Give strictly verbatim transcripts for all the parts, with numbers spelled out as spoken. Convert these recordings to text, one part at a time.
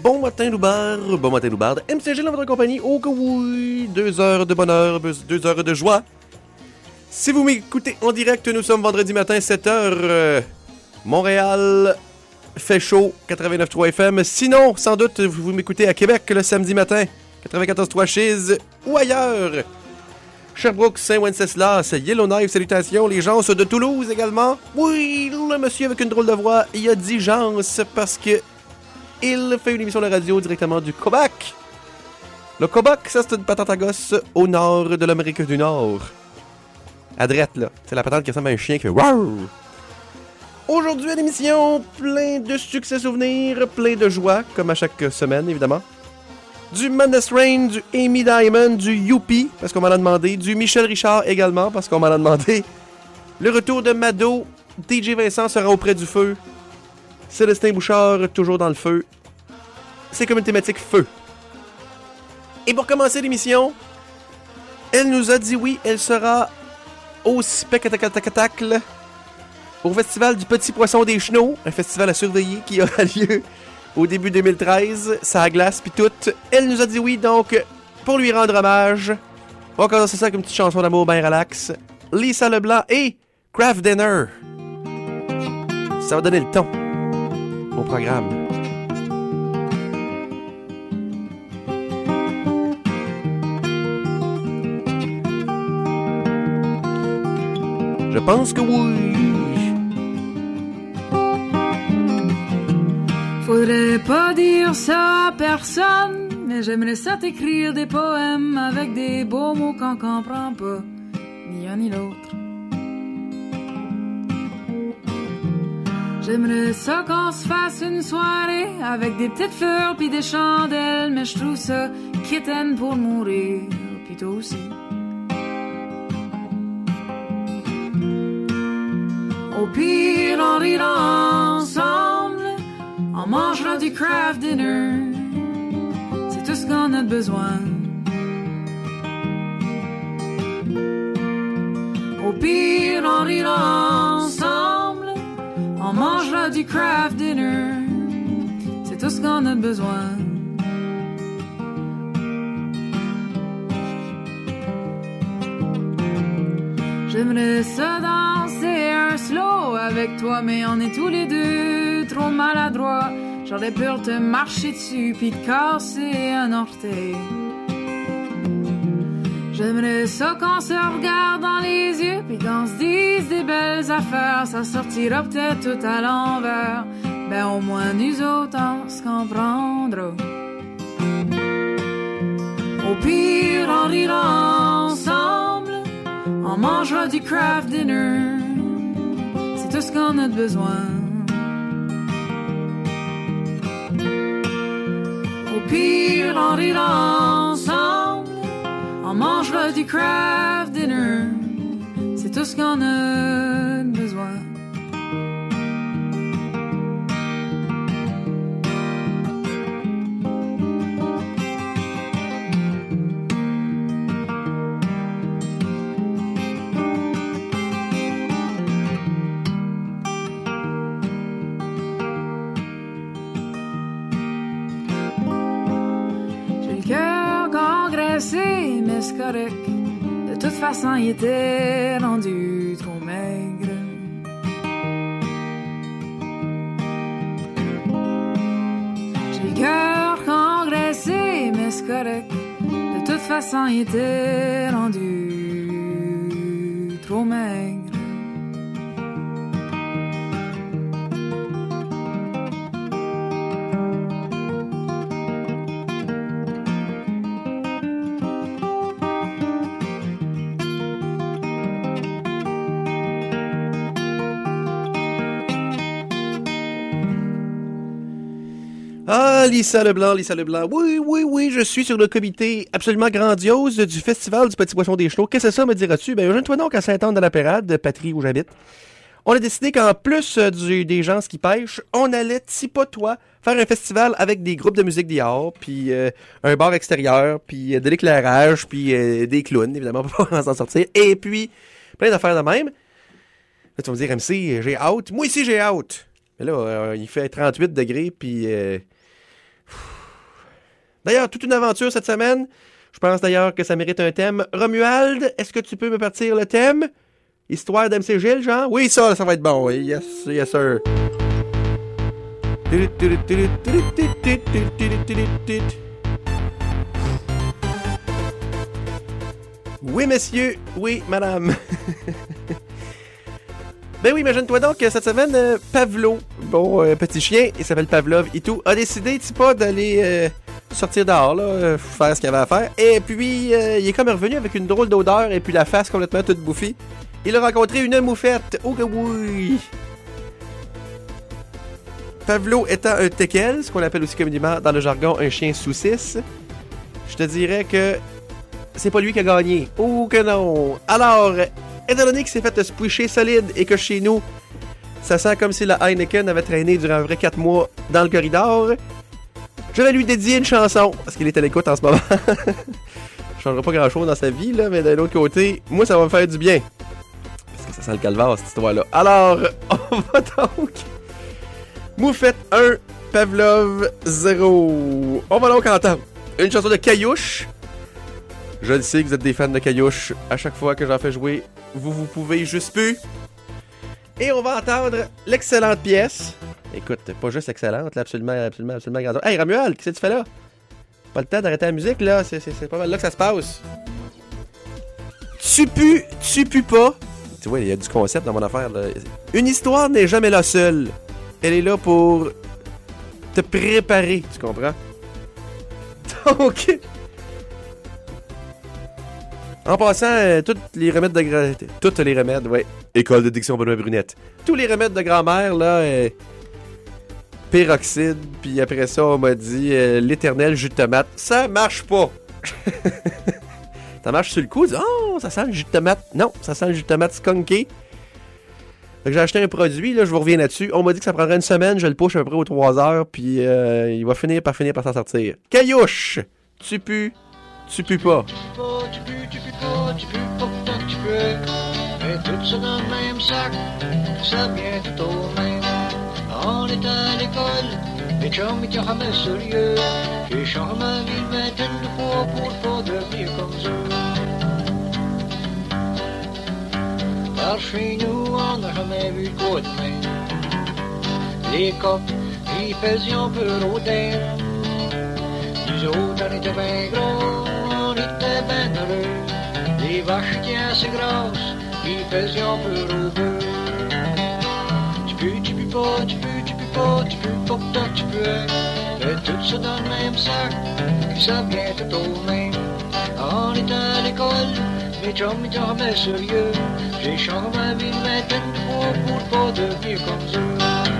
Bon matin Loubert, bon matin Loubert, M C G dans votre compagnie, oh que oui, deux heures de bonheur, deux heures de joie. Si vous m'écoutez en direct, nous sommes vendredi matin, sept heures, euh, Montréal, fait chaud, quatre-vingt-neuf point trois F M. Sinon, sans doute, vous m'écoutez à Québec le samedi matin, quatre-vingt-quatorze point trois Chiz ou ailleurs. Sherbrooke, Saint-Wenceslas, Yellowknife, salutations, les gens de Toulouse également. Oui, le monsieur avec une drôle de voix, il a dit gens parce que il fait une émission de radio directement du Québec. Le Québec, ça c'est une patente à gosse au nord de l'Amérique du Nord. À droite, là. C'est la patente qui ressemble à un chien qui fait wow! Aujourd'hui à l'émission, plein de succès souvenirs, plein de joie, comme à chaque semaine évidemment. Du Madness Rain, du Amy Diamond, du Youpi, parce qu'on m'en a demandé, du Michel Richard également, parce qu'on m'en a demandé. Le retour de Mado, D J Vincent sera auprès du feu. Célestin Bouchard, toujours dans le feu. C'est comme une thématique feu. Et pour commencer l'émission, elle nous a dit oui, elle sera au spectacle au Festival du Petit Poisson des Chenaux, un festival à surveiller qui aura lieu au début deux mille treize, ça glace pis tout. Elle nous a dit oui, donc pour lui rendre hommage, on va commencer ça avec une petite chanson d'amour bien relax. Lisa Leblanc et Kraft Dinner. Ça va donner le ton au programme. Je pense que oui. Faudrait pas dire ça à personne, mais j'aimerais ça t'écrire des poèmes avec des beaux mots qu'on comprend pas, ni un ni l'autre. J'aimerais ça qu'on se fasse une soirée avec des petites fleurs pis des chandelles, mais je trouve ça kitten pour mourir, pis toi aussi. Au pire, on rira ensemble, on mangera du Kraft Dinner, c'est tout ce qu'on a besoin. Au pire, on rira ensemble, on mangera du Kraft Dinner, c'est tout ce qu'on a besoin. J'aimerais ça danser un slow avec toi, mais on est tous les deux trop maladroits. J'aurais peur de te marcher dessus pis de casser un orteil. J'aimerais ça qu'on se regarde dans les yeux pis qu'on se dise des belles affaires. Ça sortira peut-être tout à l'envers, ben au moins nous autres on se comprendra. Au pire on rira ensemble, on mangera du Kraft Dinner, c'est tout ce qu'on a de besoin. Au pire, on rira ensemble, on mangera du Kraft Dinner, c'est tout ce qu'on a de besoin. Mais c'est correct, de toute façon il était rendu trop maigre. J'ai le cœur congressé, mais c'est correct, de toute façon il était rendu trop maigre. Ah, Lisa Leblanc, Lisa Leblanc. Oui, oui, oui, je suis sur le comité absolument grandiose du Festival du Petit Poisson des Chenaux. Qu'est-ce que c'est ça, me diras-tu? Ben, rejoins-toi donc à Sainte-Anne-de-la-Pérade, patrie où j'habite. On a décidé qu'en plus euh, du, des gens qui pêchent, on allait, si pas toi, faire un festival avec des groupes de musique dehors, puis euh, un bar extérieur, puis euh, de l'éclairage, puis euh, des clowns, évidemment, pour pouvoir s'en sortir. Et puis, plein d'affaires de même. Là, tu vas me dire, M C, j'ai hâte. Moi ici, j'ai hâte. Mais là, euh, il fait trente-huit degrés, puis... Euh, D'ailleurs, toute une aventure cette semaine. Je pense d'ailleurs que ça mérite un thème. Romuald, est-ce que tu peux me partir le thème? Histoire d'M C Gilles, genre? Oui, ça, ça va être bon. Oui. Yes, yes, sir. Oui, monsieur. Oui, madame. Ben oui, imagine-toi donc que cette semaine, euh, Pavlo, bon euh, petit chien, il s'appelle Pavlov et tout, a décidé, tu sais pas, d'aller euh, sortir dehors, là, euh, faire ce qu'il avait à faire. Et puis, euh, il est comme revenu avec une drôle d'odeur et puis la face complètement toute bouffie. Il a rencontré une moufette. Oh que oui! Pavlo étant un teckel, ce qu'on appelle aussi communément dans le jargon un chien saucisse, je te dirais que c'est pas lui qui a gagné. Oh que non! Alors, étant donné qu'il s'est fait squisher solide et que chez nous, ça sent comme si la Heineken avait traîné durant un vrai quatre mois dans le corridor, je vais lui dédier une chanson, parce qu'il est à l'écoute en ce moment. Je changerai pas grand-chose dans sa vie, là, mais d'un autre côté, moi, ça va me faire du bien. Parce que ça sent le calvaire, cette histoire-là. Alors, on va donc... Moufette un, Pavlov zéro. On va donc entendre une chanson de Caillouche. Je le sais que vous êtes des fans de Caillouche. À chaque fois que j'en fais jouer, vous, vous pouvez juste plus. Et on va entendre l'excellente pièce. Écoute, pas juste excellente, là, absolument, absolument, absolument grande. Hey, Romuald, qu'est-ce que tu fais là? Pas le temps d'arrêter la musique, là. C'est, c'est, c'est pas mal là que ça se passe. Tu pues, tu pues pas. Tu vois, il y a du concept dans mon affaire, là. Une histoire n'est jamais là seule. Elle est là pour te préparer, tu comprends? Donc... En passant, euh, tous les remèdes de grand... Toutes les remèdes, ouais. École de diction Benoît Brunette. Tous les remèdes de grand-mère, là, euh, peroxyde, puis après ça, on m'a dit euh, l'éternel jus de tomate. Ça marche pas! Ça marche sur le coup, dit, oh, ça sent le jus de tomate. Non, ça sent le jus de tomate skunké. Fait que j'ai acheté un produit, là, je vous reviens là-dessus. On m'a dit que ça prendrait une semaine, je le push à peu près aux trois heures, puis euh, il va finir par finir par s'en sortir. Caillouche! Tu pues, tu pues pas. Tu pues, tu pues pas, tu pues pas tant que tu peux. Mais tout ça dans le même sac, ça vient tout au même. On est à l'école, les chums étaient jamais sérieux. J'ai changé ma vie une vingtaine de fois pour pas devenir comme eux. Par chez nous, on n'a jamais vu quoi de même. Les coqs, ils faisaient un peu rôder. Nous autres, on était bien gros, on était bien heureux. Les vaches étaient assez grosses, ils faisaient un peu rôder. Tu pues, tu pues pas, tu pues, tu pues pas, tu pues pas tant que tu peux. Mais tout ça dans le même sac, ça vient tout au même. On est à l'école, mes chums étaient jamais sérieux. J'ai changé ma vie une vingtaine de fois pour pas devenir comme eux.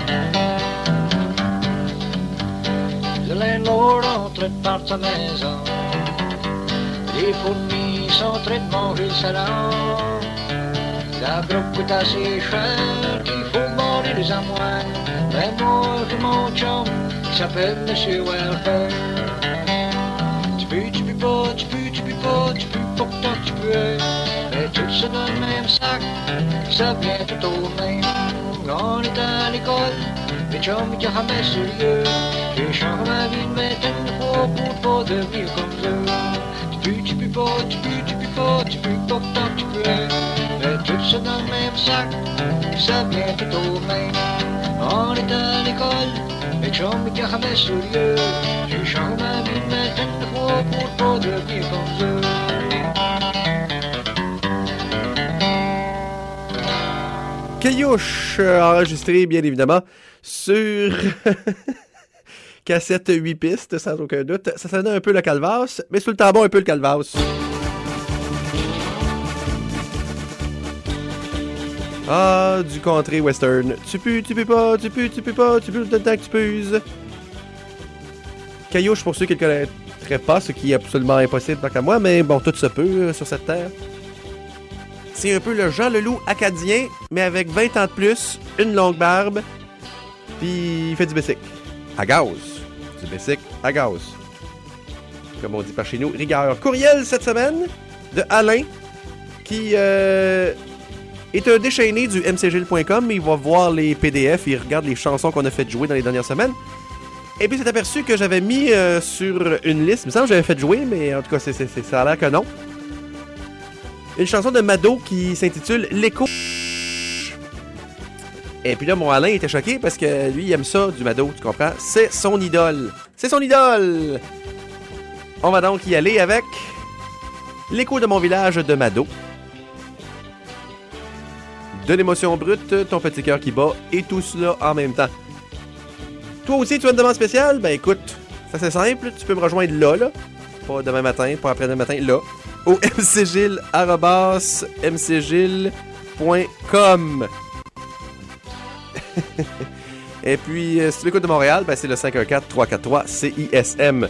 Le landlord entre par sa maison. Les fourmis sont en train de manger le salon. La groupe coûte assez cher qu'il faut border les amoines. Mais moi j'ai mon chum qui s'appelle Monsieur Welfare. Tu peux, tu peux pas, tu peux, tu peux pas, tu peux pas tant que tu peux. Mais tout ça dans le même sac, ça vient tout au même. On est à l'école, mes chums étaient jamais sérieux. J'ai changé ma vie une vingtaine de fois pour pas devenir comme eux. Tu peux, tu peux pas, tu peux, tu peux pas, tu peux pas tant que tu peux. Mais tout ça dans le même sac, ça vient tout au même. On est à l'école, mes chums étaient jamais sérieux. J'ai changé ma vie une vingtaine de fois pour pas devenir comme eux. Caillouche, enregistré bien évidemment sur cassette huit pistes, sans aucun doute. Ça sonnait un peu le calvasse, mais sur le tambon un peu le calvasse. Ah, du country western. Tu peux, tu peux pas, tu peux, tu peux pas, tu peux tout le temps que tu puises. Caillouche, pour ceux qui ne le connaîtraient pas, ce qui est absolument impossible tant qu'à moi, mais bon, tout se peut euh, sur cette terre. C'est un peu le Jean Leloup acadien, mais avec vingt ans de plus, une longue barbe, puis il fait du bicycle. À gaz. Du bicycle à gaz. Comme on dit par chez nous, rigueur. Courriel cette semaine de Alain, qui euh, est un déchaîné du m c gilles point com. Il va voir les P D F, il regarde les chansons qu'on a fait jouer dans les dernières semaines. Et puis, c'est aperçu que j'avais mis euh, sur une liste. Il me semble que j'avais fait jouer, mais en tout cas, c'est, c'est, c'est, ça a l'air que non. Une chanson de Mado qui s'intitule L'écho. Et puis là, mon Alain était choqué parce que lui, il aime ça, du Mado, tu comprends? C'est son idole. C'est son idole! On va donc y aller avec L'écho de mon village de Mado. De l'émotion brute, ton petit cœur qui bat, et tout cela en même temps. Toi aussi, tu as une demande spéciale? Ben écoute, c'est assez simple, tu peux me rejoindre là, là. Pas demain matin, pas après-demain matin, là. Au mcgilles arobase mcgilles point com. Et puis, si tu m'écoutes de Montréal, ben c'est le cinq un quatre, trois quatre trois, C I S M.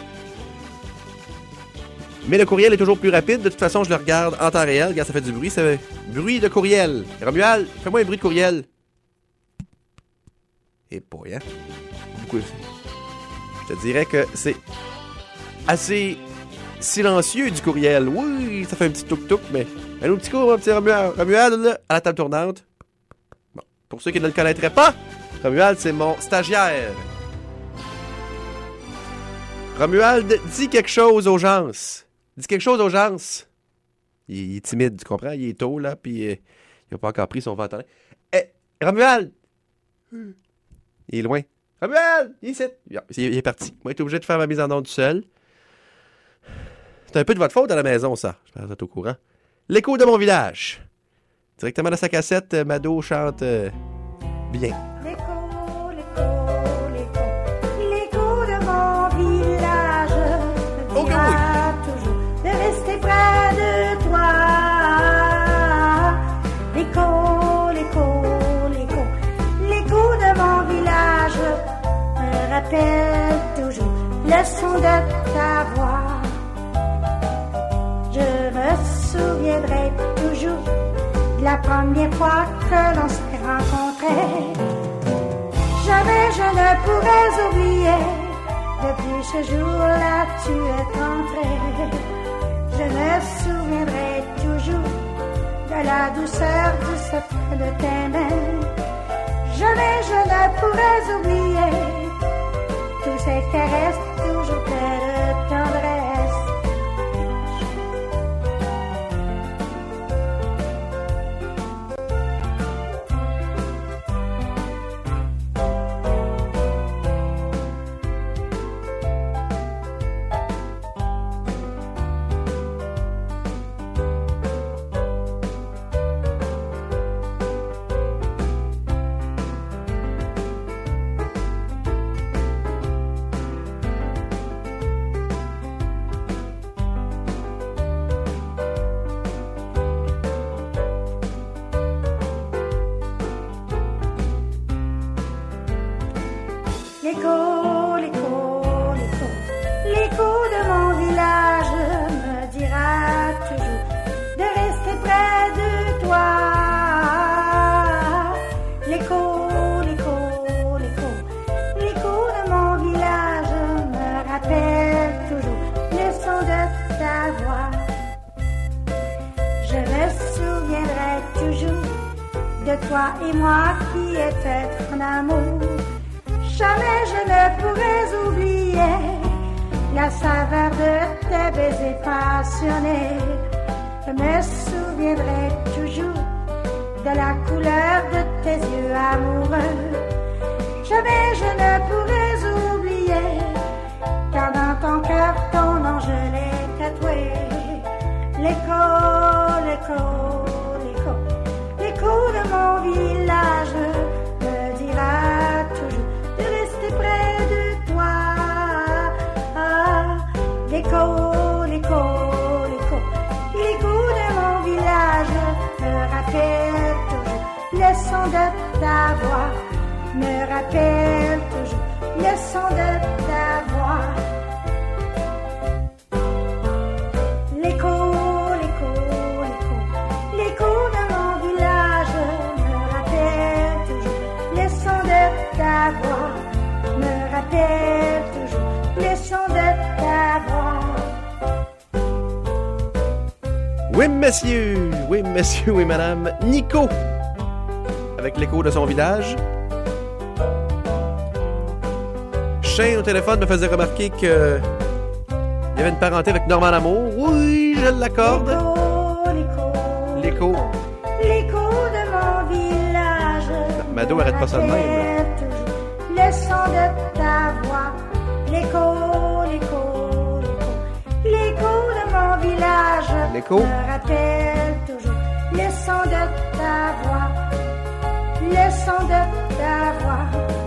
Mais le courriel est toujours plus rapide. De toute façon, je le regarde en temps réel. Regarde, ça fait du bruit. Ça fait bruit de courriel. Romuald, fais-moi un bruit de courriel. Et pas, hein? Beaucoup. Je te dirais que c'est assez silencieux du courriel. Oui, ça fait un petit tuk-tuk, mais... Un petit coup, mon petit Romuald, Romuald là, à la table tournante. Bon, pour ceux qui ne le connaîtraient pas, Romuald, c'est mon stagiaire. Romuald, dis quelque chose aux gens. Dis quelque chose aux gens. Il, il est timide, tu comprends? Il est tôt, là, puis euh, il n'a pas encore pris son ventre. Eh, Romuald! Il est loin. Romuald! Il est ici. Il est parti. Moi, j'étais obligé de faire ma mise en onde tout seul. C'est un peu de votre faute à la maison, ça. Je pense que vous êtes au courant. L'écho de mon village. Directement dans sa cassette, Mado chante euh, bien. L'écho, l'écho, l'écho, l'écho de mon village me Oh, dira oui. toujours de rester près de toi. L'écho, l'écho, l'écho, l'écho de mon village me rappelle toujours le son de ta voix. Je me souviendrai toujours de la première fois que l'on s'est rencontrés. Jamais je ne pourrais oublier. Depuis ce jour-là, tu es entré. Je me souviendrai toujours de la douceur du secret de tes mains. Jamais je ne pourrais oublier tous ces caresses, toujours pleines de tendresse. L'écho, l'écho, l'écho, l'écho de mon village me dira toujours de rester près de toi. L'écho, l'écho, l'écho, l'écho de mon village me rappelle toujours le son de ta voix. Je me souviendrai toujours de toi et moi qui étions en amour. Jamais je ne pourrais oublier la saveur de tes baisers passionnés. Je me souviendrai toujours de la couleur de tes yeux amoureux. Jamais je ne pourrais oublier car dans ton cœur ton nom je l'ai tatoué. L'écho, l'écho, l'écho, l'écho de mon village me dira toujours de rester près de toi. Ah, l'écho, l'écho, l'écho, l'écho de mon village me rappelle toujours le son de ta voix. Me rappelle toujours le son de ta voix. L'écho, l'écho, l'écho, l'écho de mon village me rappelle toujours le son de ta voix. Me rappelle toujours le son de ta voix. Oui, monsieur! Oui, monsieur, oui, madame. Nico! Avec l'écho de son village. Shane au téléphone me faisait remarquer que il y avait une parenté avec Normand Lamour. Oui, je l'accorde. L'écho, L'écho. l'écho de mon village. Mado arrête pas ça de même. Rappelle toujours le son de ta voix. L'écho, l'écho, l'écho, l'écho de mon village. L'écho. Me rappelle toujours le son de ta voix. Le son de ta voix.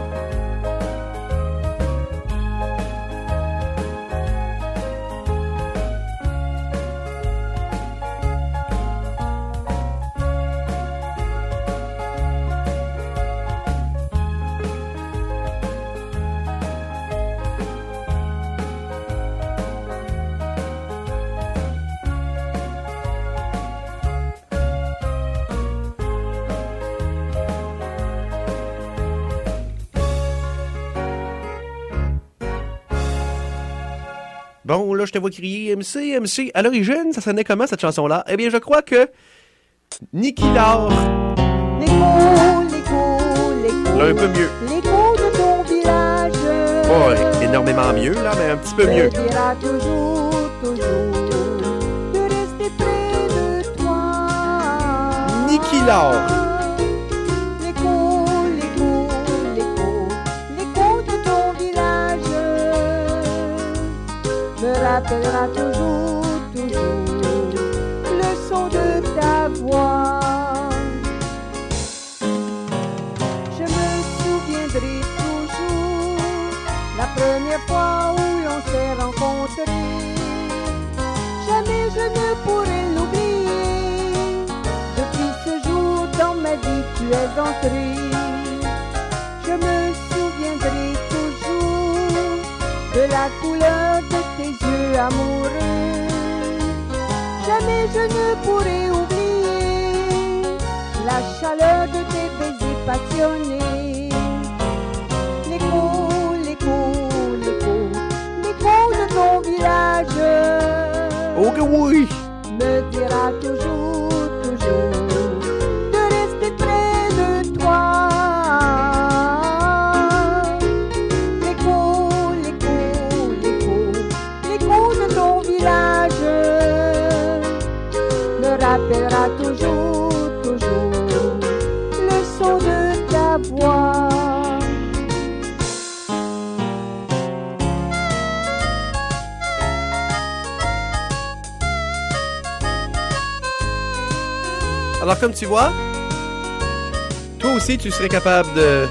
Bon, là, je te vois crier M C, M C. À l'origine, ça sonnait comment, cette chanson-là? Eh bien, je crois que Niki Laure L'écho, l'écho, l'écho. l'a un peu mieux. L'écho de ton village. Pas énormément mieux, là, mais un petit peu mieux. Me dira toujours, toujours de rester près de toi. Niki Laure. L'écho, l'écho, l'écho, l'écho de ton village me rappellera toujours, toujours le son de ta voix. Je me souviendrai toujours la première fois où l'on s'est rencontrés. Jamais je ne pourrai l'oublier. Depuis ce jour dans ma vie tu es entré. Je me souviendrai toujours de la couleur de tes yeux amoureux. Jamais je ne pourrai oublier la chaleur de tes baisers passionnés. L'écho, l'écho, l'écho, l'écho de ton village Oh que oui! me dira toujours, toujours de rester près de toi. L'écho, l'écho, l'écho, l'écho de ton village me rappellera toujours, toujours le son de ta voix. Alors, comme tu vois, toi aussi, tu serais capable de...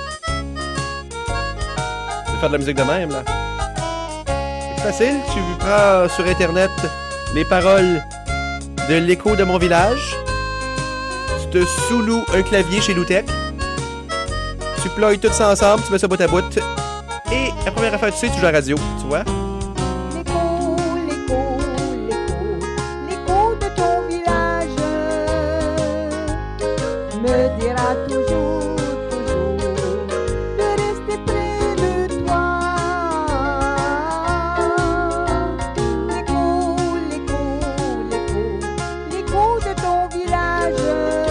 de faire de la musique de même, là. C'est facile, tu prends sur Internet les paroles de l'écho de mon village, tu te sous-loues un clavier chez Loutec, tu ploies tout ça ensemble, tu mets ça bout à bout, et la première affaire que tu sais, tu joues à la radio, tu vois? L'écho, l'écho, l'écho, l'écho de ton village me dira toujours, toujours de rester près de toi. L'écho, l'écho, l'écho, l'écho de ton village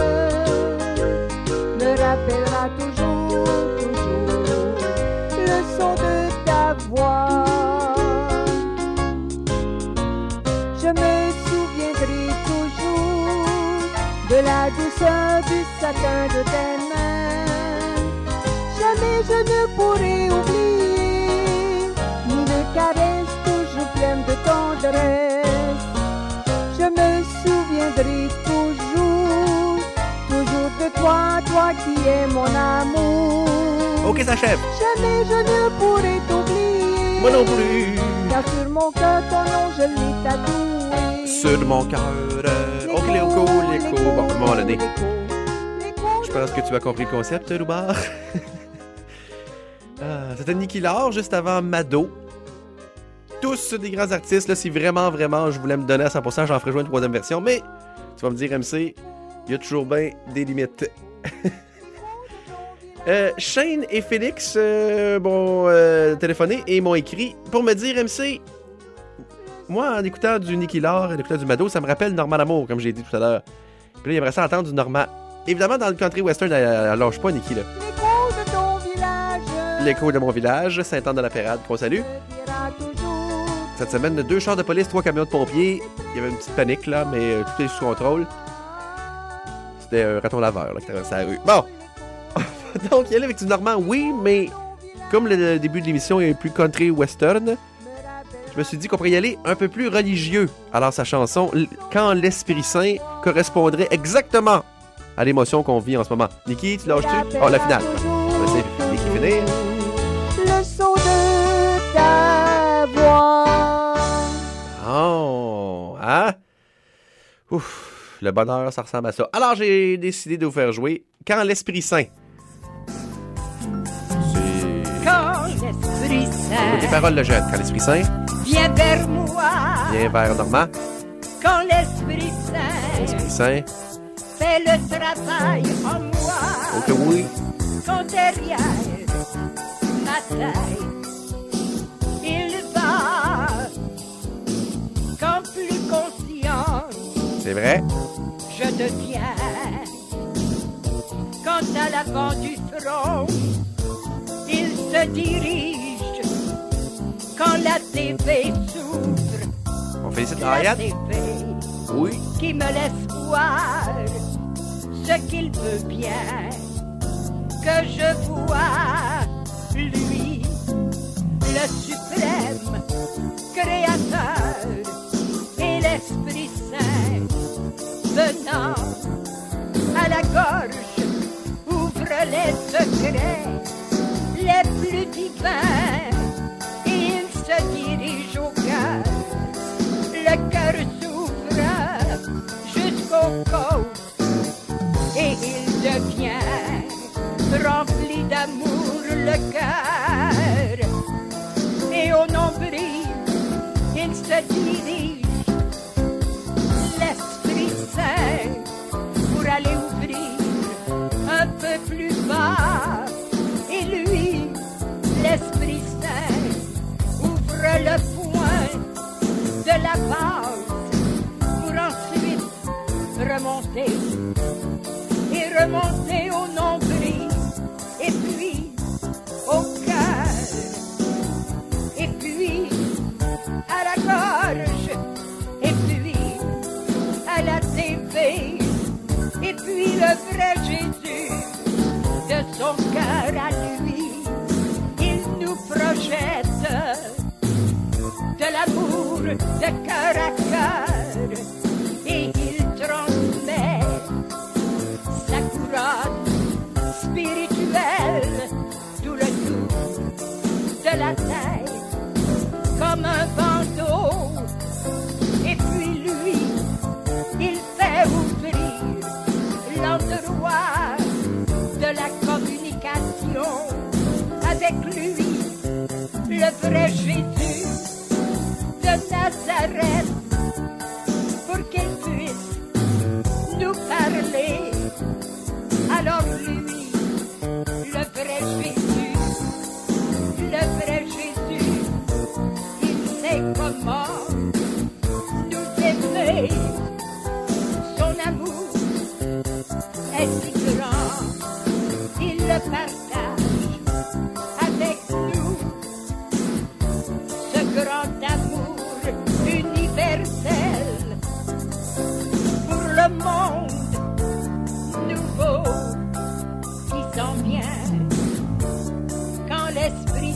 me rappellera toujours, toujours le son de ta voix. Je me souviendrai toujours de la douceur du satin de tes mains. Jamais je ne pourrai oublier ni de caresses toujours pleines de tendresse. Je me souviendrai toujours, toujours de toi, toi qui es mon amour. Ok, ça achève. Jamais je ne pourrai t'oublier. Moi non plus. Car sur mon cœur, ton nom, je l'ai tatoué. Sur mon cœur. euh, Ok, l'écho, l'écho. Bon, à un moment donné. Je pense que tu as compris le concept, Loubard. Ah, c'était Niki Laure, juste avant Mado. Tous des grands artistes. Là, si vraiment, vraiment, je voulais me donner à cent pour cent, j'en ferais jouer une troisième version. Mais, tu vas me dire, M C, il y a toujours bien des limites. euh, Shane et Félix euh, m'ont euh, téléphoné et m'ont écrit pour me dire, M C, moi, en écoutant du Niki Laure, en écoutant du Mado, ça me rappelle Normand Lamour, comme j'ai dit tout à l'heure. Puis là, il aimerait ça entendre du Normand. Évidemment, dans le country western, elle, elle lâche pas, Niki, là. L'écho de ton village l'écho de mon village, Sainte-Anne-de-la-Pérade, qu'on salue. Cette semaine, deux chars de police, trois camions de pompiers. Il y avait une petite panique, là, mais euh, tout est sous contrôle. C'était un raton laveur, là, qui traversait la rue. Bon! Donc, il y allait avec du Normand, oui, mais comme le début de l'émission est plus country western, je me suis dit qu'on pourrait y aller un peu plus religieux. Alors, sa chanson, « Quand l'Esprit Saint » correspondrait exactement à l'émotion qu'on vit en ce moment. Niki, tu lâches-tu? Oh, la finale. On va laisser Niki finir. Le son de ta voix. Oh, hein? Ouf, le bonheur, ça ressemble à ça. Alors, j'ai décidé de vous faire jouer « Quand l'Esprit Saint ». C'est... Quand l'Esprit Saint Les paroles de jeune. Quand l'Esprit Saint vient vers moi, vient vers Normand. quand l'Esprit Saint L'Esprit Saint, fait le travail en moi, oh que oui. quand derrière ma tête il va, quand plus conscient C'est vrai. je deviens, quand à l'avant du front il se dirige, quand la T V s'ouvre, On félicite la Ariane. T V Oui. qui me laisse voir ce qu'il veut bien que je vois, lui, le suprême créateur et l'Esprit Saint venant à la gorge ouvre les secrets les plus divins et il se dirige au cœur, le cœur s'ouvre jusqu'aux côtes et il devient rempli d'amour le cœur et au nombril il se dirige l'Esprit Saint pour aller ouvrir un peu plus bas et lui l'Esprit Saint ouvre le point de la base pour ensuite remonter et remonter au nombril et puis au cœur et puis à la gorge et puis à la T V et puis le vrai Jésus de son cœur à lui il nous projette de l'amour de cœur à cœur et il transmet sa couronne spirituelle tout le tour de la tête comme un bandeau et puis lui il fait ouvrir l'endroit de la communication avec lui le vrai Jésus de Nazareth pour qu'il puisse nous parler. Alors lui, le vrai Jésus, le vrai Jésus, il sait comment nous aimer. Son amour est si grand, il le partage avec nous. Ce grand amour universel pour le monde nouveau qui s'en vient quand l'Esprit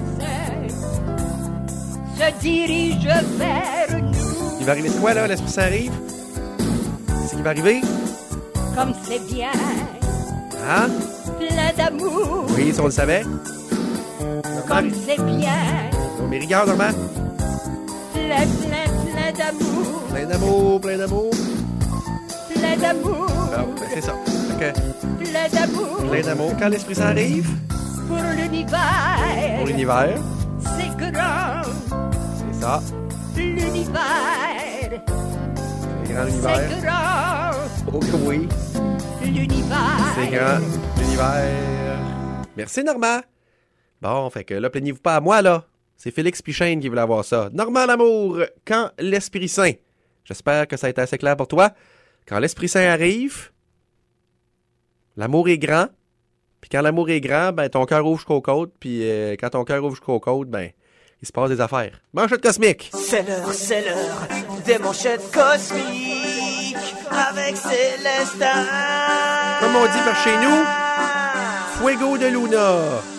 Saint se dirige vers nous. Il va arriver de quoi, là? L'Esprit Saint arrive? C'est qui va arriver? Comme c'est bien, Hein? plein d'amour. Oui, ça on le savait. Comme c'est bien, Oh, mes rigueurs, Normand. plein, plein, plein d'amour. Plein d'amour, plein d'amour. Plein d'amour. Bon, ben c'est ça. Fait que, Plein d'amour. plein d'amour. Quand l'Esprit Saint arrive, Pour l'univers. pour l'univers, C'est grand. c'est ça. L'univers. C'est grand l'univers. C'est grand. Oh que oui. L'univers. C'est grand l'univers. Merci, Normand. Bon, fait que là, plaignez-vous pas à moi, là. C'est Félix Pichaine qui voulait avoir ça. Normand Lamour, quand l'Esprit Saint. J'espère que ça a été assez clair pour toi. Quand l'Esprit Saint arrive, l'amour est grand, Puis quand l'amour est grand, ben ton cœur ouvre jusqu'aux côtes. Puis euh, quand ton cœur ouvre jusqu'aux côtes, ben il se passe des affaires. Manchette cosmique! C'est l'heure, c'est l'heure des manchettes cosmiques avec Célestin. Comme on dit par chez nous, Fuego de Luna.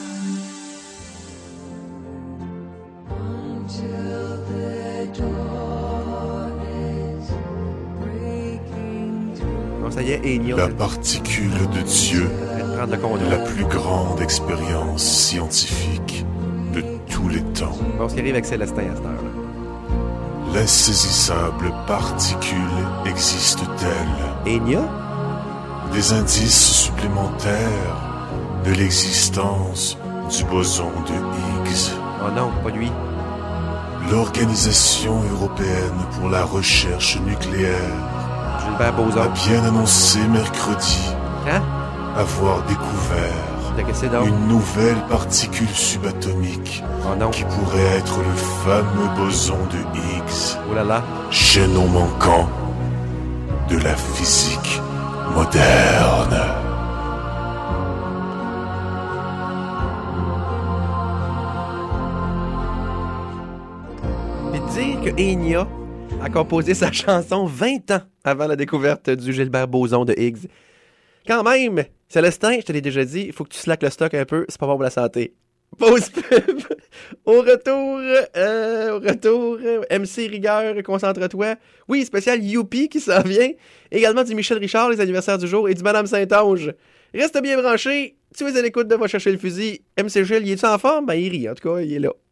Bon, ça y est, Enya. La particule de Dieu, Prendre le contrôle. la plus grande expérience scientifique de tous les temps. Bon, ce qui arrive avec Célestin à cette heure-là. L'insaisissable particule existe-t-elle? Enya? Des indices supplémentaires de l'existence du boson de Higgs. Oh non, pas lui. L'Organisation européenne pour la recherche nucléaire Gilbert a Boson. bien annoncé mercredi Hein? avoir découvert T'as que c'est donc? une nouvelle particule subatomique Oh non. qui pourrait être le fameux boson de Higgs, Oh là là. chaînon manquant de la physique moderne. Puis dire que Enya a composé sa chanson vingt ans avant la découverte du Gilbert Boson de Higgs. Quand même, Célestin, je te l'ai déjà dit, il faut que tu slackes le stock un peu, c'est pas bon pour la santé. Pause pub. Au retour, euh, au retour, euh, M C Rigueur, concentre-toi. Oui, spécial Youpi qui s'en vient. Également du Michel Richard, les anniversaires du jour, et du Madame Saint-Onge. Reste bien branché. Tu es à l'écoute de Va chercher le fusil. M C Gilles, il est-tu en forme? Ben, il rit, en tout cas, il est là.